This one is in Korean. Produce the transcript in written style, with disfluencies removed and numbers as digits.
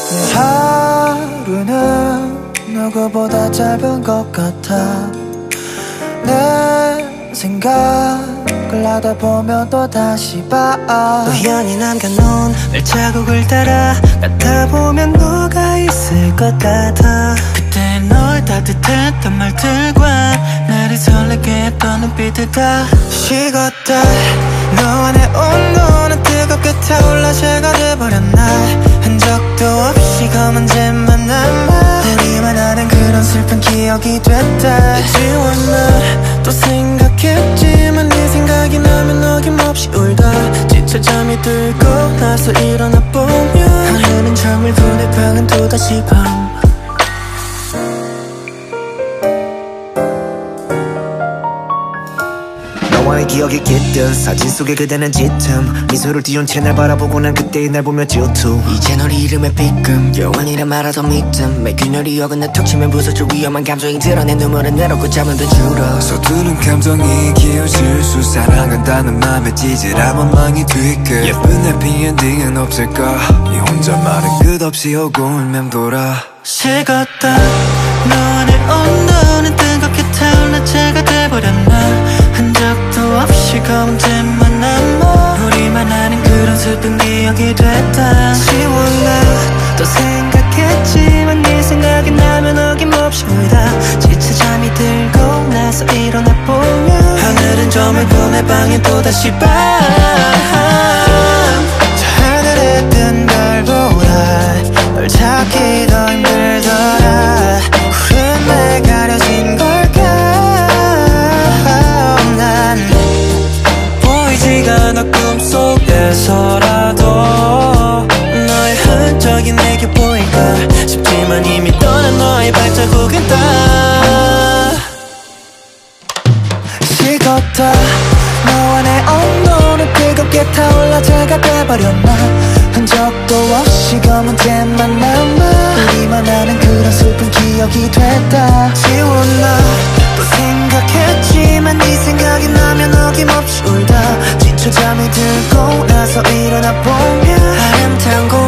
하루는 누구보다 짧은 것 같아. 내 생각을 하다 보면 또 다시 봐. 우연히 남겨놓은 발자국을 따라 가다 보면 너가 있을 것 같아. 그때 너의 따뜻했던 말들과 나를 설레게 했던 눈빛들 다 식었다. 너와 내 온도는 뜨겁게 타올라 죄가 돼버렸나. 흔적도 없이 검은 잼만 남아 우리만 아는 그런 슬픈 기억이 됐다. 지웠나 또 생각했지만 네 생각이 나면 어김없이 울다. 지쳐 잠이 들고 나서 일어나 보면 하늘은 정밀고 내 방은 또다시 밤. 너와의 기억이 깃든 사진 속에 그대는 짙은 미소를 띄운 채 날 바라보고 난 그때의 날 보며 질투. 이제 널 이름에 삐끔 영원이란 말하던 믿음 매 균열이 어긋나 툭 치면 부서질 위험한 감정이 드러내 눈물은 내놓고 잠은 더 줄어. 서투른 감정이 기어질 수 사랑한다는 맘에 찌질한 원망이 뒤끝 예쁜 해피엔딩은 없을까. 이 혼잣말은 끝없이 오고 울면 돌아. 식었다. 너와 내 온도는 뜨겁게 타올라 죄가 돼버렸나. 흔적도 없이 검은 잼만 남아 우리만 아는 그런 슬픈 기억이 됐다. 지웠나 또 생각했지만 네 생각이 나면 어김없이 울다. 지쳐 잠이 들고 나서 일어나 보면 하늘은 저물고 내 방엔 또다시 밤. 저 하늘에 뜬 별보다 널 찾기 더 힘들더라. 구름에 가려진 걸까. 난 보이지가 않아 꿈속에서라도 너의 흔적이 내게 보일까 싶지만 이미 떠난 너의 발자국은 다 식었다. 너와 내 온도는 뜨겁게 타올라 죄가 돼버렸나. 흔적도 없이 검은 잼만 남아 우리만 아는 그런 슬픈 기억이 됐다. 지웠나 또 생각했지만 네 생각이 나면 어김없이 울다. 지쳐 잠이 들고 나서 일어나 보면 아름다운